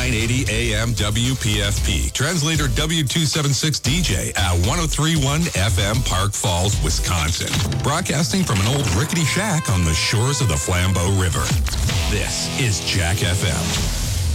980 AM WPFP. Translator W276 DJ at 1031 FM Park Falls, Wisconsin. Broadcasting from an old rickety shack on the shores of the Flambeau River. This is Jack FM.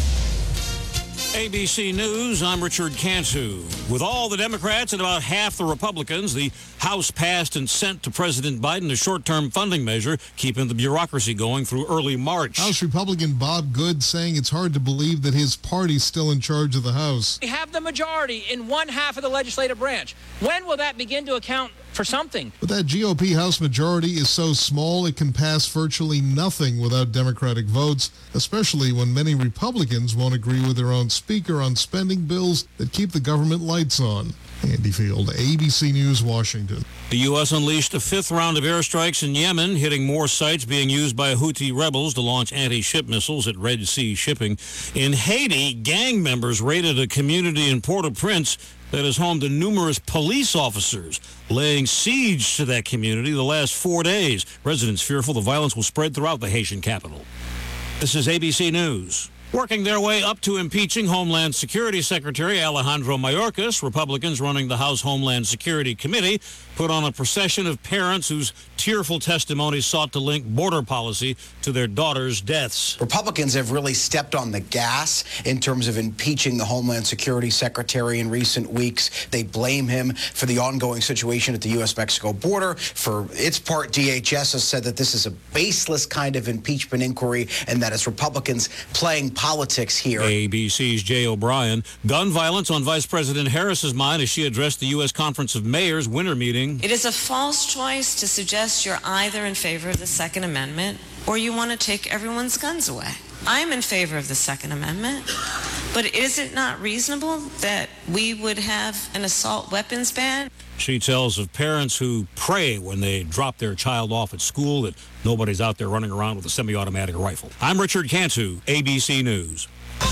ABC News, I'm Richard Cantu. With all the Democrats and about half the Republicans, the House passed and sent to President Biden a short-term funding measure, keeping the bureaucracy going through early March. House Republican Bob Good saying it's hard to believe that his party's still in charge of the House. We have the majority in one half of the legislative branch. When will that begin to account for something? But that GOP House majority is so small it can pass virtually nothing without Democratic votes, especially when many Republicans won't agree with their own speaker on spending bills that keep the government lights on. Andy Field, ABC News, Washington. The U.S. unleashed a fifth round of airstrikes in Yemen, hitting more sites being used by Houthi rebels to launch anti-ship missiles at Red Sea shipping. In Haiti, gang members raided a community in Port-au-Prince that is home to numerous police officers, laying siege to that community the last 4 days. Residents fearful the violence will spread throughout the Haitian capital. This is ABC News. Working their way up to impeaching Homeland Security Secretary Alejandro Mayorkas, Republicans running the House Homeland Security Committee put on a procession of parents whose tearful testimonies sought to link border policy to their daughters' deaths. Republicans have really stepped on the gas in terms of impeaching the Homeland Security Secretary in recent weeks. They blame him for the ongoing situation at the U.S.-Mexico border. For its part, DHS has said that this is a baseless kind of impeachment inquiry and that it's Republicans playing politics here. ABC's Jay O'Brien. Gun violence on Vice President Harris's mind as she addressed the U.S. Conference of Mayors winter meeting. It is a false choice to suggest you're either in favor of the Second Amendment or you want to take everyone's guns away. I'm in favor of the Second Amendment, but is it not reasonable that we would have an assault weapons ban? She tells of parents who pray when they drop their child off at school that nobody's out there running around with a semi-automatic rifle. I'm Richard Cantu, ABC News.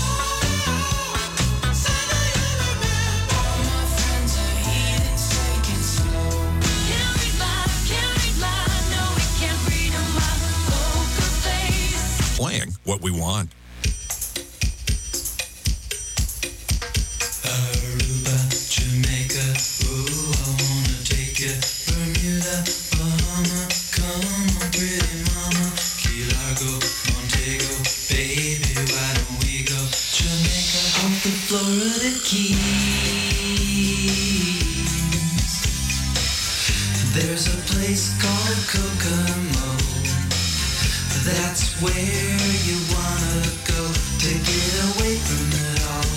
Playing what we want. Aruba, Jamaica, ooh, I wanna take you. Bermuda, Bahama, come on, pretty mama. Key Largo, Montego, baby, why don't we go? Jamaica, off the Florida Keys. There's a place called Kokomo. That's where you wanna go to get away from it all.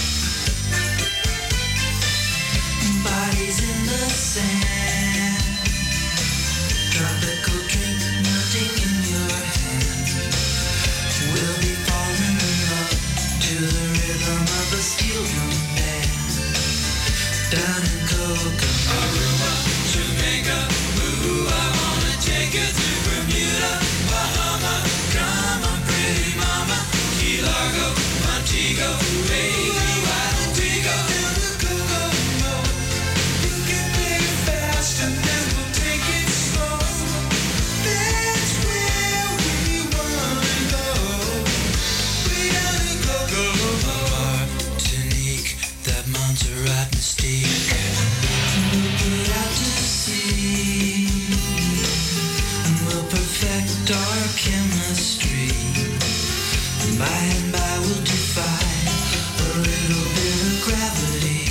Bodies in the sand, tropical drink melting in your hand. We'll be falling in love to the rhythm of a steel drum band. Down in Kokomo, Aruba, Jamaica, ooh, I wanna take you to Bermuda. Come on, pretty mama, Key Largo, Montego, baby, why don't we go to Kokomo? You can make it fast and then we'll take it slow. That's where we wanna go. We gotta Kokomo. Martinique, that Montserrat mystique. We'll put out to sea and we'll perfect our chemistry. By and by we'll defy a little bit of gravity.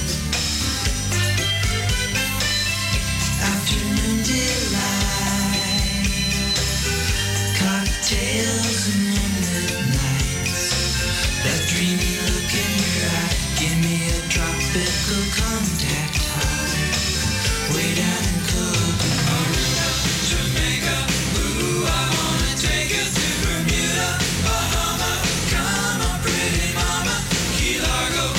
Afternoon delight, cocktails and moonlit nights. That dreamy look in your eye, give me a tropical contact high. Way down in Kokomo, Jamaica, ooh, I wanna take you to Bermuda, Bahama, come on, pretty mama, Key Largo,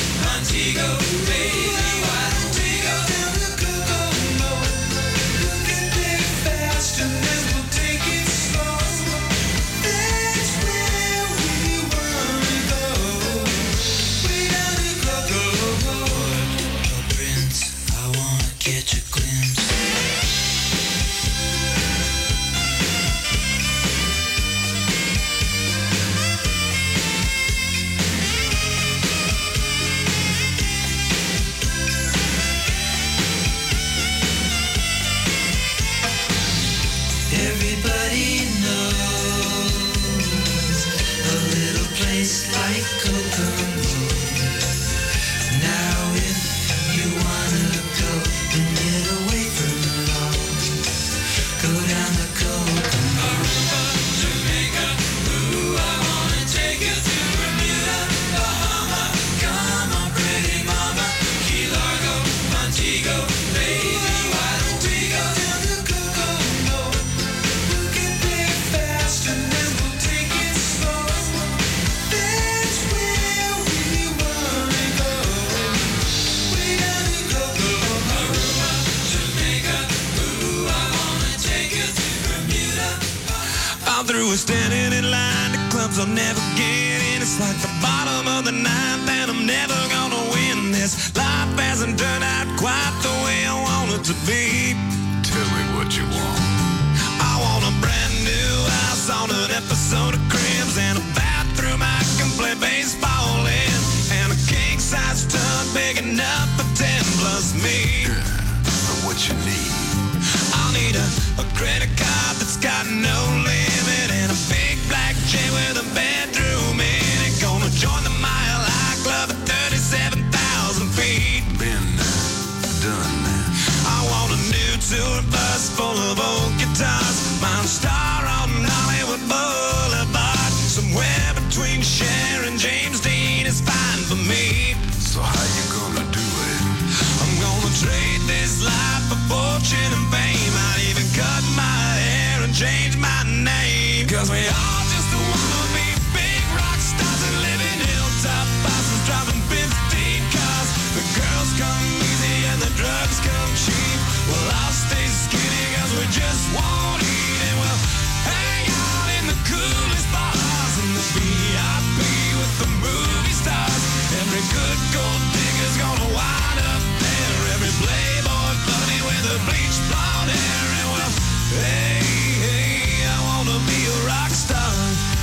odds I'll never get in. It's like the bottom of the ninth, and I'm never gonna win this. Life hasn't turned out quite the way I want it to be. Tell me what you want. I want a brand new house on an episode of Cribs, and a bathroom I can play baseball in, and a king-size tub big enough for 10 plus me. What you need? I'll need a credit card that's got no limit, and a big black jet with a bedroom in it. Gonna join the Mile High Club at 37,000 feet. Been done. I want a new tour bus full of old guitars. Mine star on Hollywood Boulevard. Somewhere between Cher and James Dean is fine for me. So how you gonna do it? I'm gonna trade this life for fortune and fame. I'd even cut my hair and change my name. Cause we all just wanna be big rock stars and live in hilltop bosses, driving 15 cars. The girls come easy and the drugs come cheap. Well, I'll stay skinny cause we just won't eat, and we'll hang out in the coolest bars in the VIP with the movie stars. Every good gold digger's gonna wind up there. Every playboy bunny with a bleached blonde hair. And well, hey, hey, I wanna be a rock star.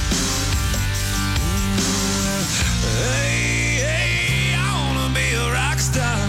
Hey, hey, I wanna be a rock star.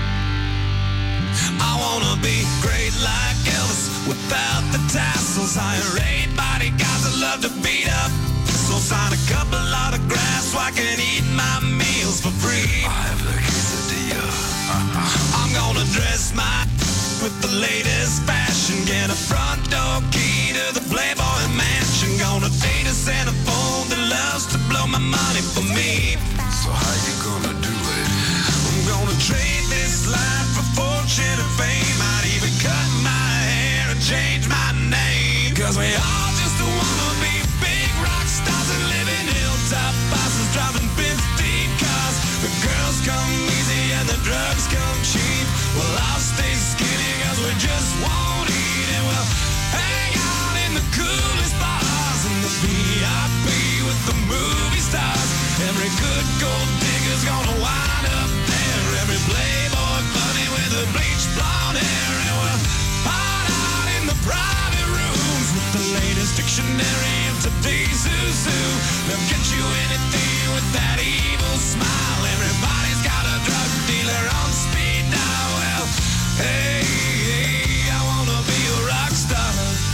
I wanna be great like Elvis without the tassels. Hire 8 bodyguards that love to beat up. So sign a couple autographs so I can eat my meals for free. I have the quesadilla. I'm gonna dress my with the latest fashion. Get a front door key to the Playboy Mansion. Gonna date a centerfold that loves to blow my money for me. So how you gonna do it? I'm gonna trade this life for fortune and fame. I'd even cut my hair and change my name. Cause we all just wanna be big rock stars and live in hilltop bosses, driving 15 cars. The girls come easy and the drugs come cheap. Well, I'll stay skinny cause we just won't eat, and we'll hang out in the coolest bars in the VIP with the movie stars. Every good gold digger's gonna wind up there. Every playboy bunny with a bleached blonde hair, and we'll hide out in the private rooms with the latest dictionary of today's zoo. They'll get you anything with that evil smile. Everybody's got a drug dealer on speed dial. Well, hey, hey, I wanna be a rock star.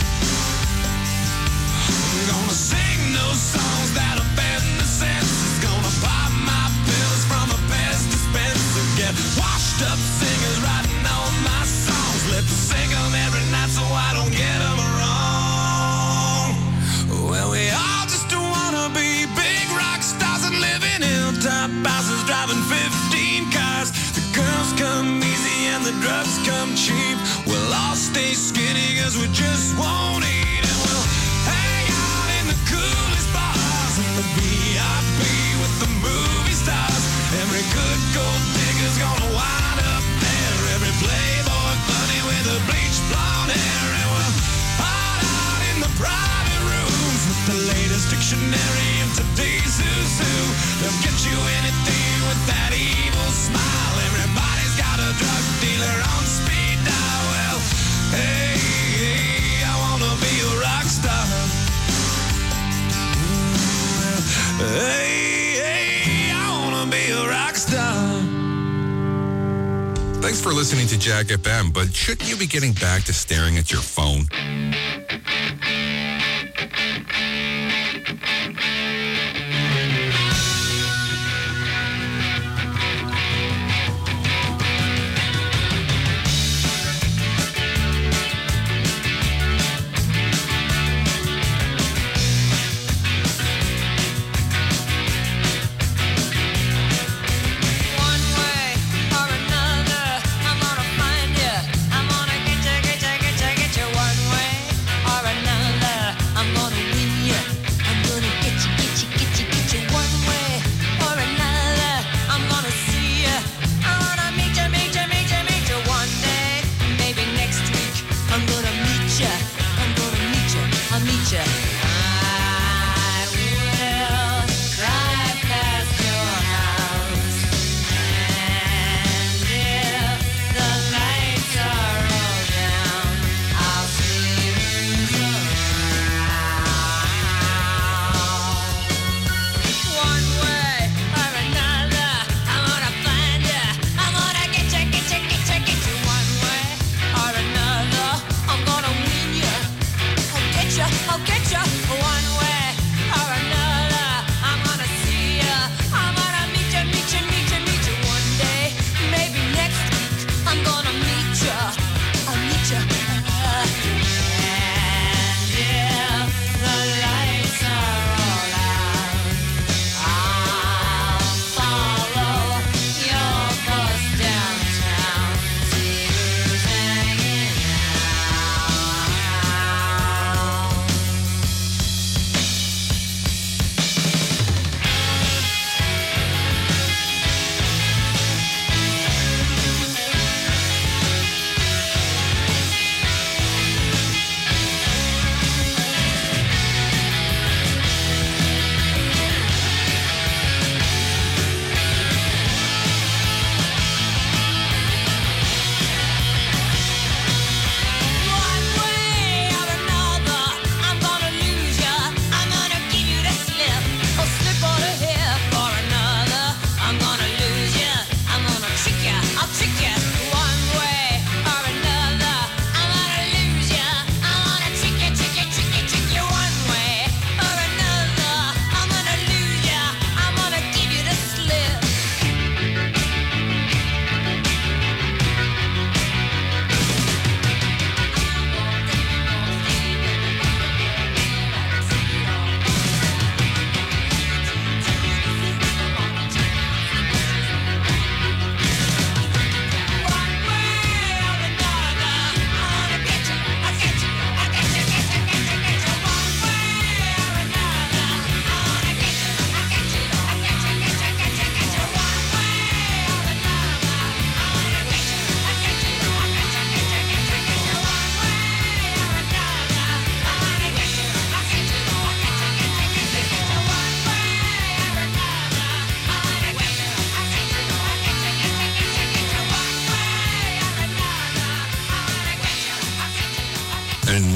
I'm gonna sing those songs that offend the senses. Gonna pop my pills from a Pez dispenser. Get washed up singers writing all my songs. Lip sync 'em every night so I don't get 'em wrong. Well, we all just wanna be big rock stars and live in hilltop houses, driving 15 cars. The girls come easy and the drugs come cheap. We'll all stay skinny cause we just won't eat, and we'll hang out in the coolest bars in the VIP with the movie stars. Every good gold digger's gonna wind up there. Every playboy bunny with a bleached blonde hair, and we'll hide out in the private rooms with the latest dictionary of today's zoo. They'll get you anything with that evil smile. Everybody's got a drug dealer on speed dial. Well, hey, hey, I wanna be a rock star. Hey, hey, I wanna be a rock star. Thanks for listening to Jack FM, but shouldn't you be getting back to staring at your phone? Get you one way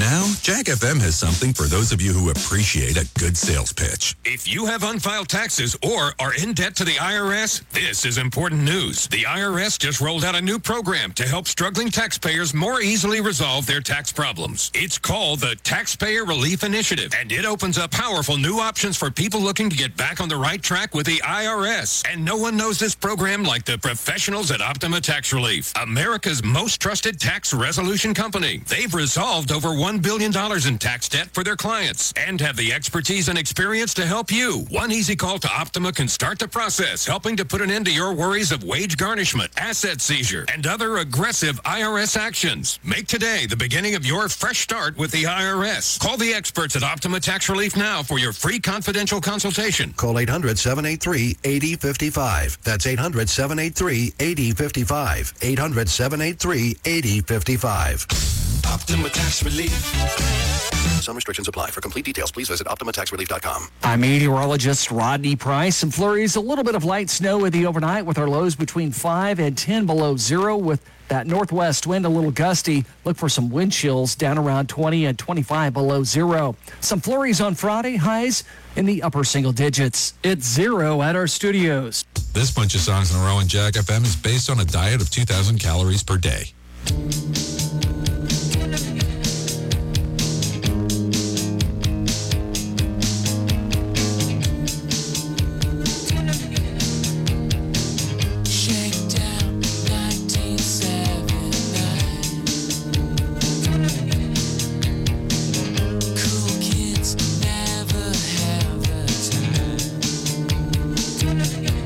Now, Jack FM has something for those of you who appreciate a good sales pitch. If you have unfiled taxes or are in debt to the IRS, this is important news. The IRS just rolled out a new program to help struggling taxpayers more easily resolve their tax problems. It's called the Taxpayer Relief Initiative, and it opens up powerful new options for people looking to get back on the right track with the IRS. And no one knows this program like the professionals at Optima Tax Relief, America's most trusted tax resolution company. They've resolved over $1 billion in tax debt for their clients and have the expertise and experience to help you. One easy call to Optima can start the process, helping to put an end to your worries of wage garnishment, asset seizure, and other aggressive IRS actions. Make today the beginning of your fresh start with the IRS. Call the experts at Optima Tax Relief now for your free confidential consultation. Call 800-783-8055. That's 800-783-8055. 800-783-8055. Optima Tax Relief. Some restrictions apply. For complete details, please visit OptimaTaxRelief.com. I'm meteorologist Rodney Price. Some flurries, a little bit of light snow in the overnight with our lows between 5 and 10 below zero with that northwest wind a little gusty. Look for some wind chills down around 20 and 25 below zero. Some flurries on Friday, highs in the upper single digits. It's 0 at our studios. This bunch of songs in a row on Jack FM is based on a diet of 2,000 calories per day.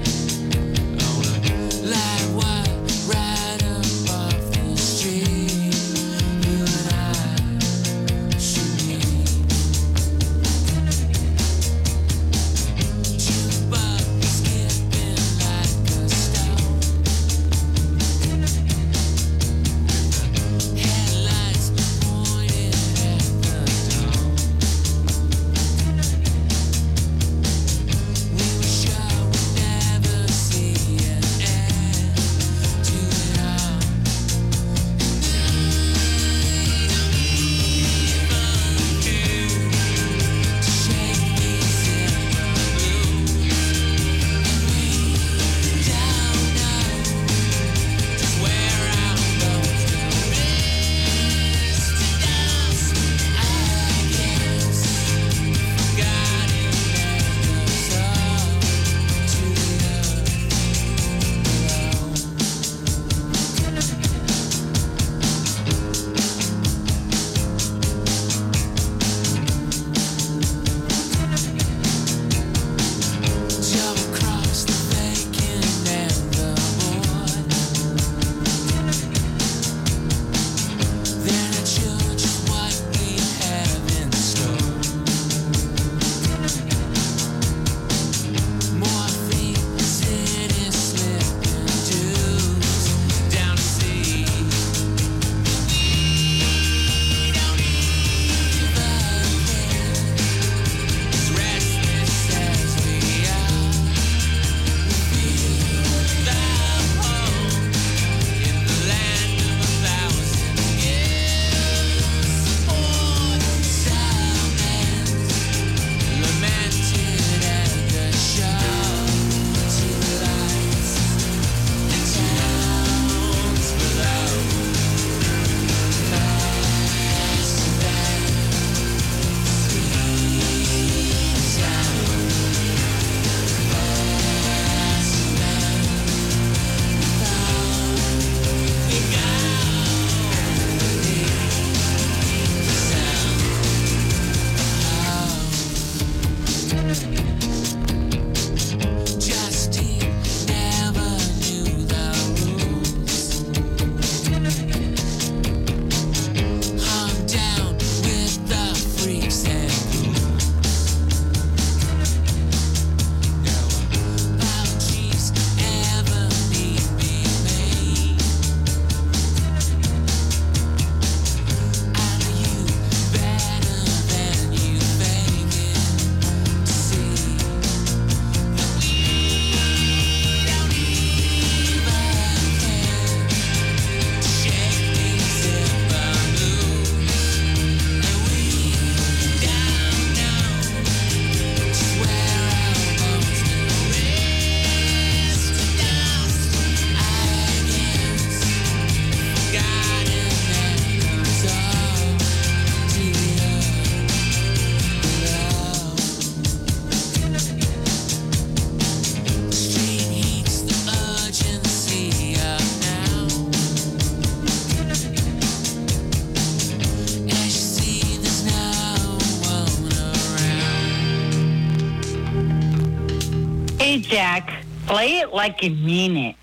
Right up off the street. Jack. Play it like you mean it.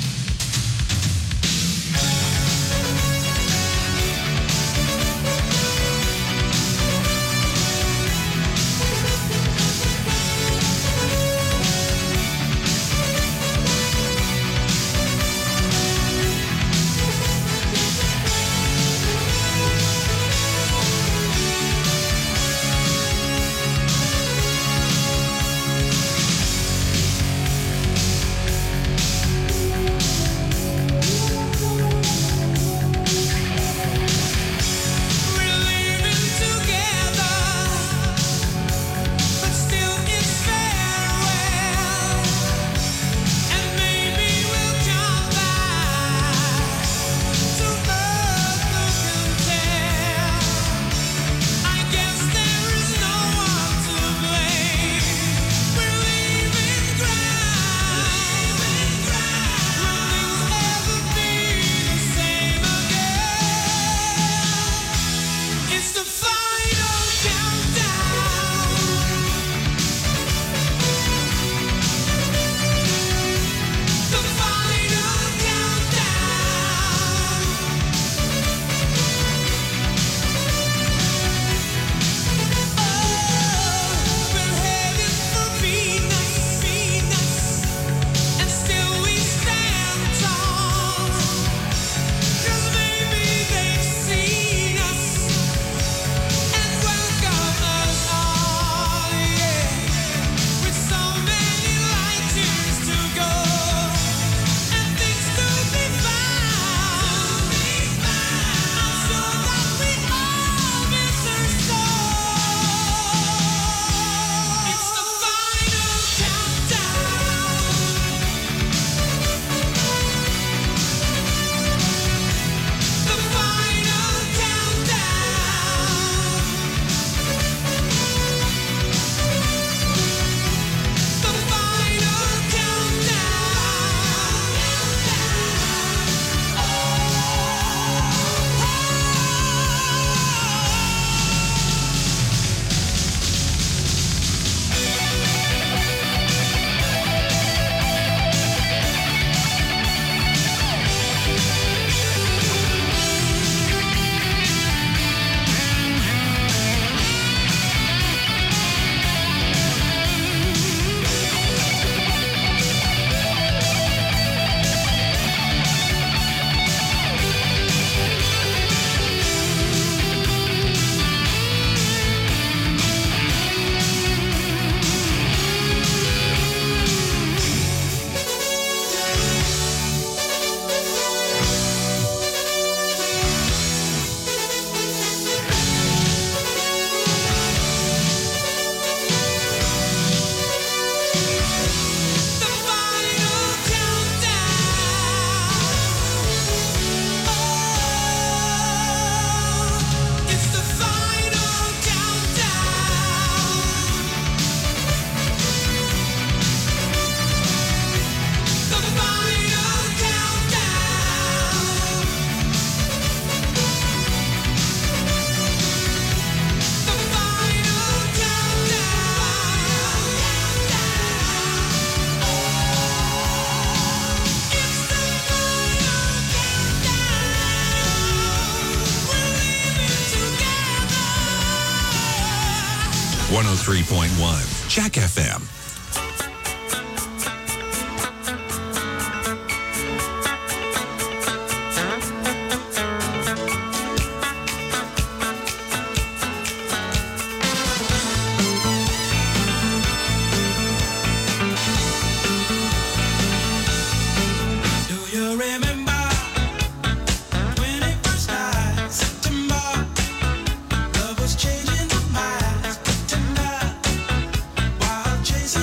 .1 Jack FM. Chasing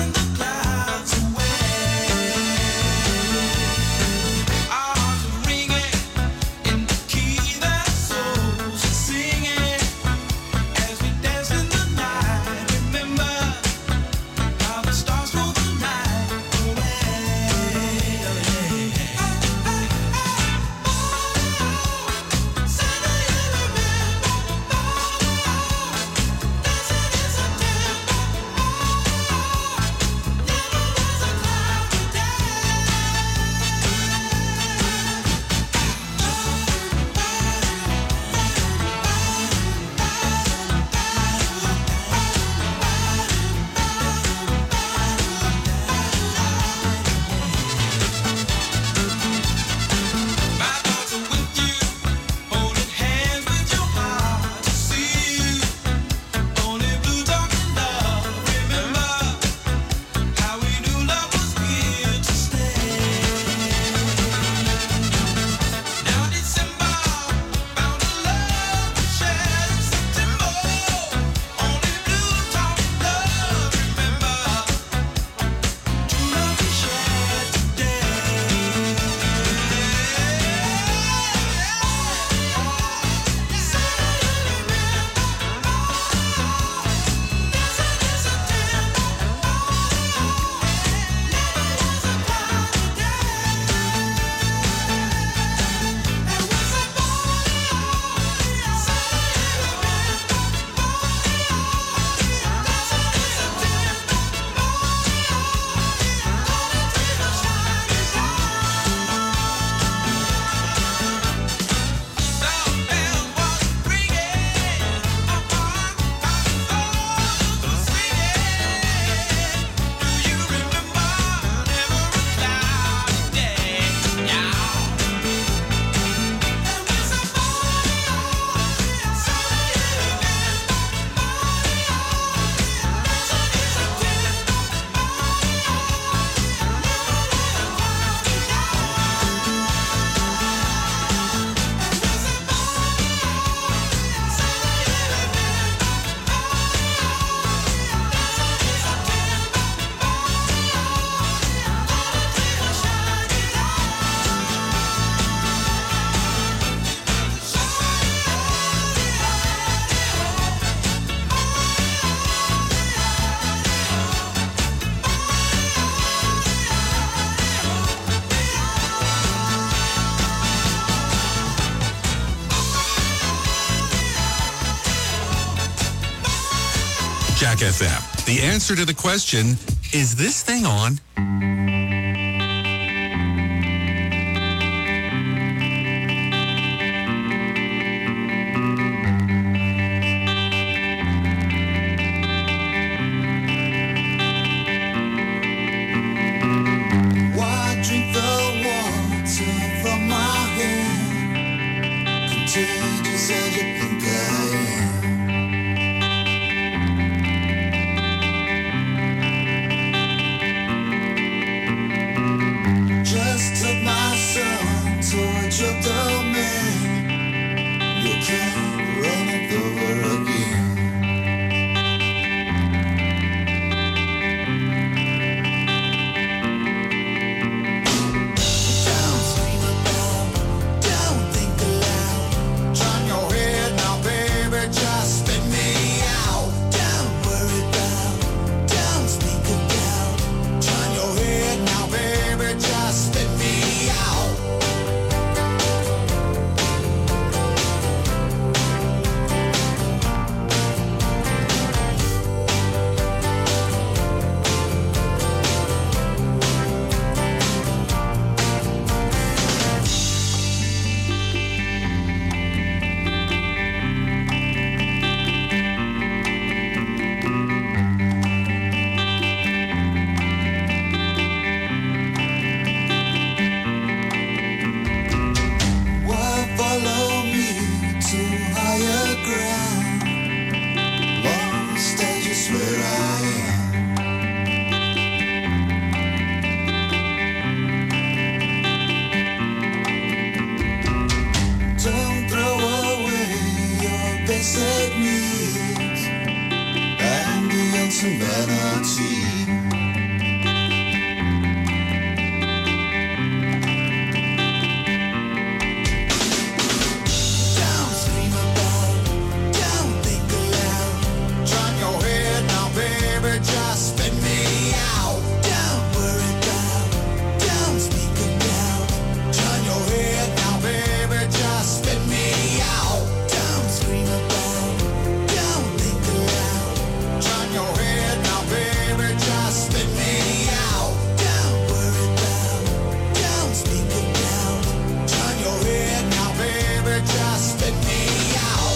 Jack FM. The answer to the question, is this thing on? Why drink the water from my hand? Contagious as you think I am. Just took my son to a trip domain. You can't run it over again. Don't scream about, don't think aloud. Turn your head now, baby, just spit me out. Don't worry about, don't speak about. Turn your head now, baby, just spit me out. Why follow me to higher ground? Lost as you swear I am. Don't throw away your basic needs. Ambience and vanity. Don't scream about, don't think aloud. Turn your head now, baby, just spit me out. Don't worry about, don't speak about. Turn your head now, baby, just spit me out. Don't scream about, don't think aloud. Turn your head now, baby, just spit me out. Don't worry about, don't speak about. Turn your head now, baby, just spit me out.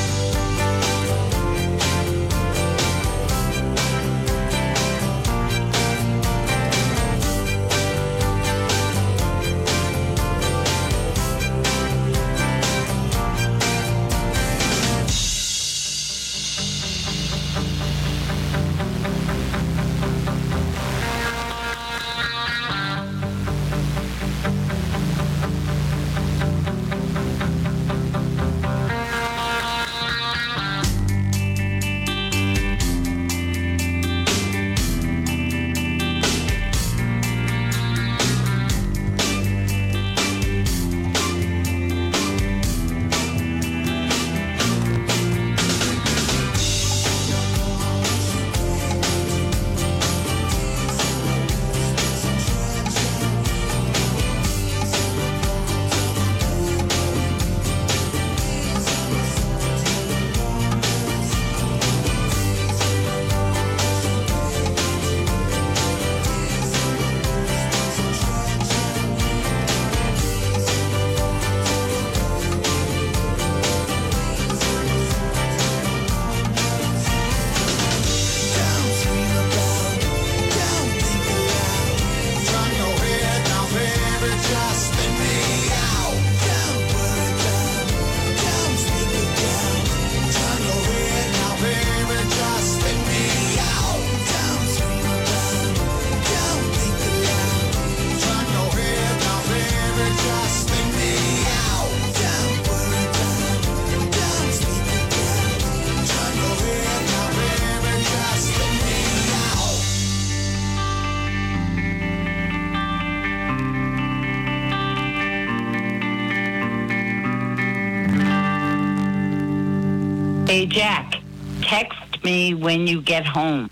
Don't scream about, don't think aloud. Turn your head now, baby, just spit me out. Don't worry about, don't speak about. Turn your head now, baby, just spit me out. Don't scream about, don't think aloud. Turn your head now, baby, just spit me out. Don't worry about, don't speak about. Turn your head now, baby, just spit me out. Hey, Jack, text me when you get home.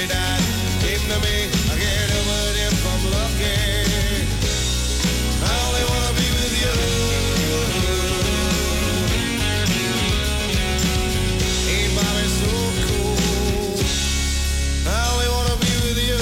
nearly died. Came to me, I can't help but if I'm lucky. I only wanna be with you. Ain't Bobby so cool? I only wanna be with you.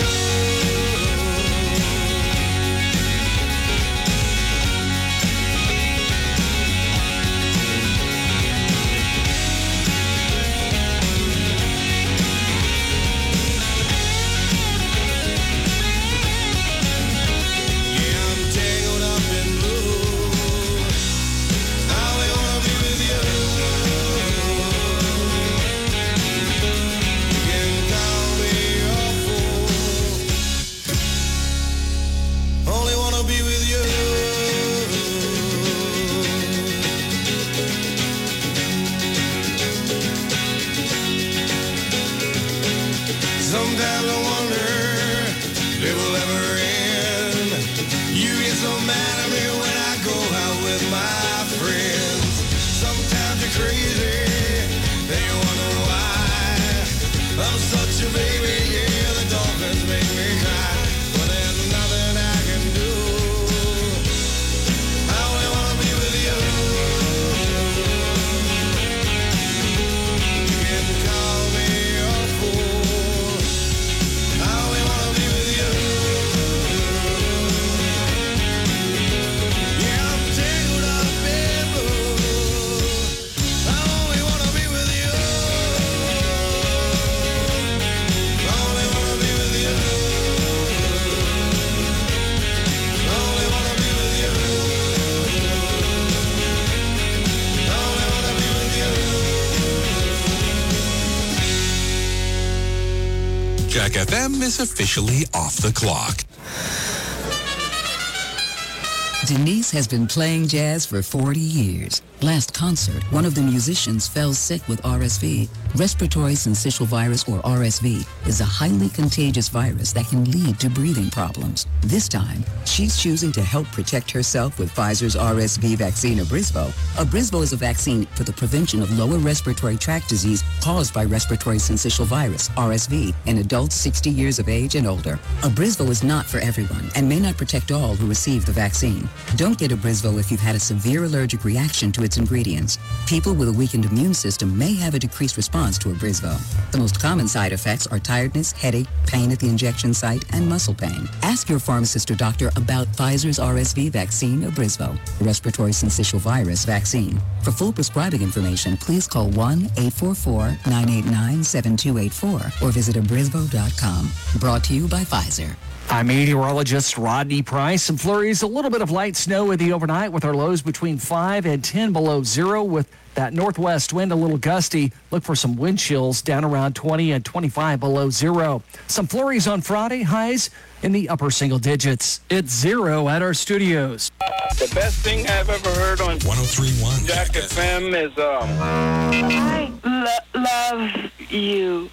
Sometimes I wonder if it will ever end. You get so mad at me when I go out with my friends. Sometimes you're crazy, then you wonder why. I'm such a baby, yeah, the dolphins make me cry. But there's nothing I can do. I only wanna be with you. You can call me a fool. I only wanna be with you. Yeah, I'm tangled up in blue. I only wanna be with you. I only wanna be with you. I only wanna be with you. I only wanna be with you. Jack FM is officially off the clock. Denise has been playing jazz for 40 years. Last concert, one of the musicians fell sick with RSV. Respiratory syncytial virus, or RSV, is a highly contagious virus that can lead to breathing problems. This time, she's choosing to help protect herself with Pfizer's RSV vaccine, Abrysvo. Abrysvo is a vaccine for the prevention of lower respiratory tract disease caused by respiratory syncytial virus, RSV, in adults 60 years of age and older. Abrysvo is not for everyone and may not protect all who receive the vaccine. Don't get Abrysvo if you've had a severe allergic reaction to its ingredients. People with a weakened immune system may have a decreased response to Abrysvo. The most common side effects are tiredness, headache, pain at the injection site, and muscle pain. Ask your pharmacist or doctor about Pfizer's RSV vaccine, Abrysvo, respiratory syncytial virus vaccine. For full prescribing information, please call 1-844-989-7284 or visit abrysvo.com. Brought to you by Pfizer. I'm meteorologist Rodney Price. Some flurries, a little bit of light snow with the overnight with our lows between 5 and 10 below zero with that northwest wind a little gusty. Look for some wind chills down around 20 and 25 below zero. Some flurries on Friday, highs in the upper single digits. It's 0 at our studios. The best thing I've ever heard on 103.1 Jack FM is I love you.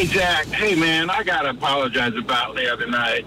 Hey, Jack. Hey, man, I got to apologize about the other night.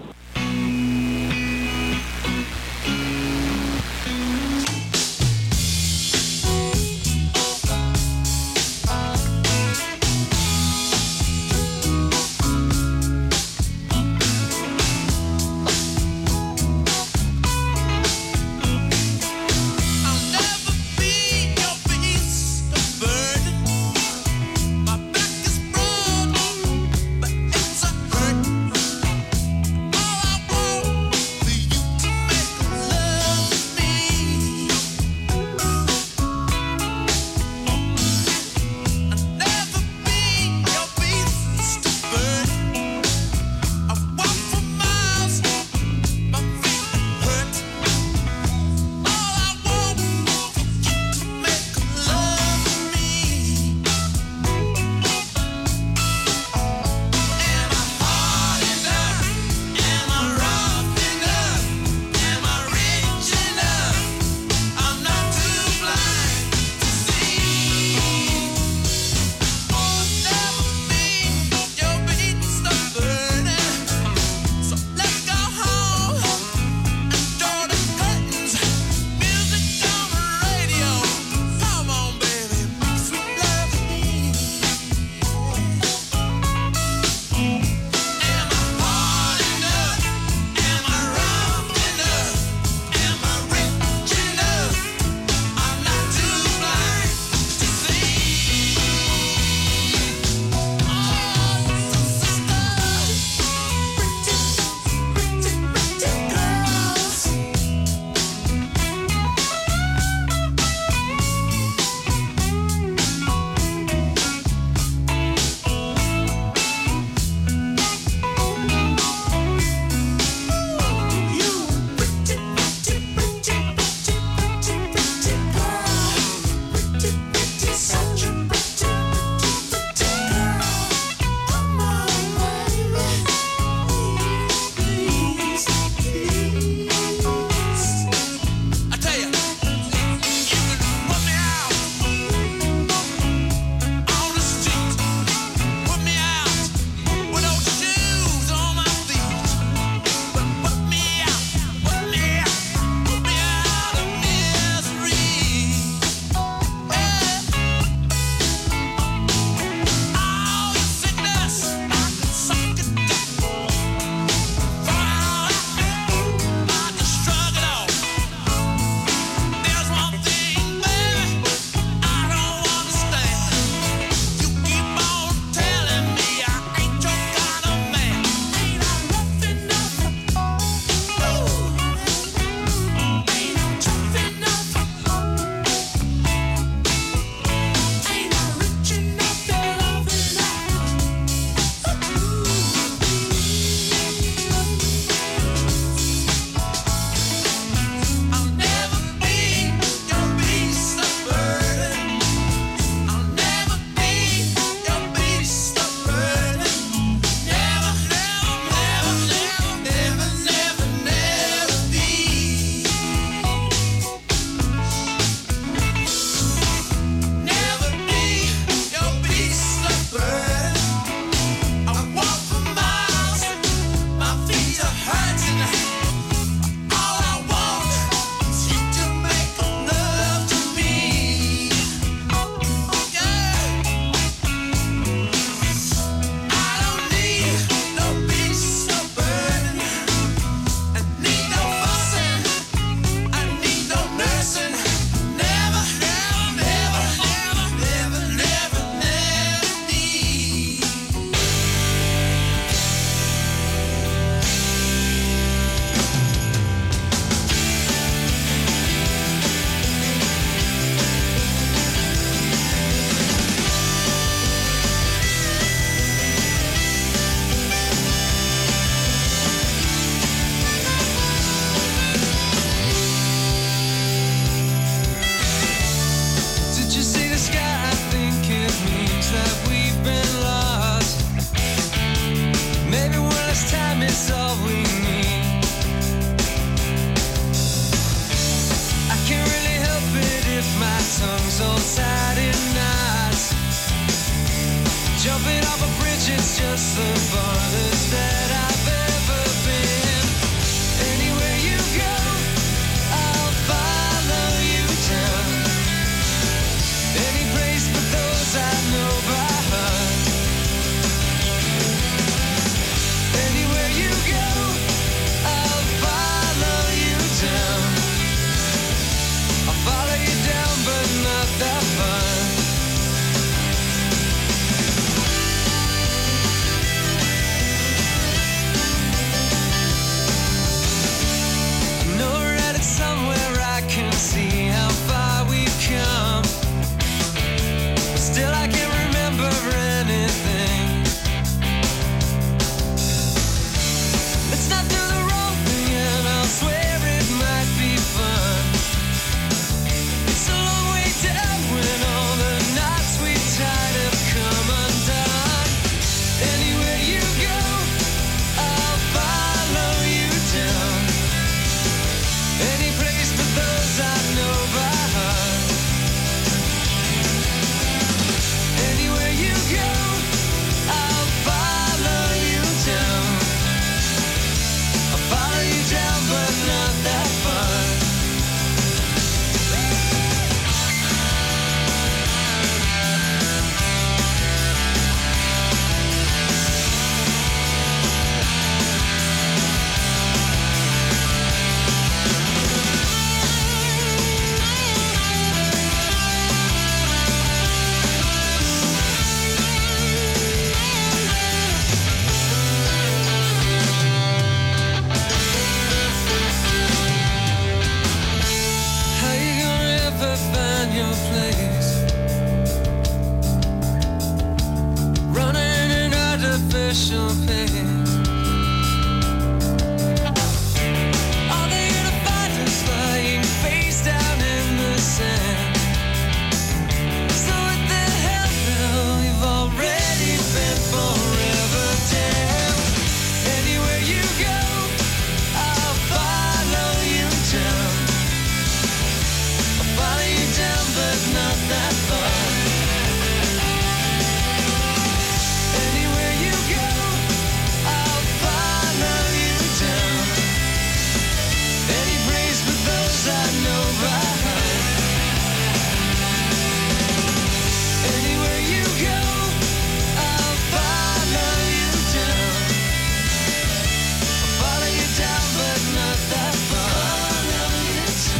Jumping off a bridge, it's just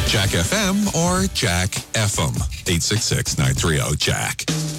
Jack FM or Jack FM. 866-930-JACK.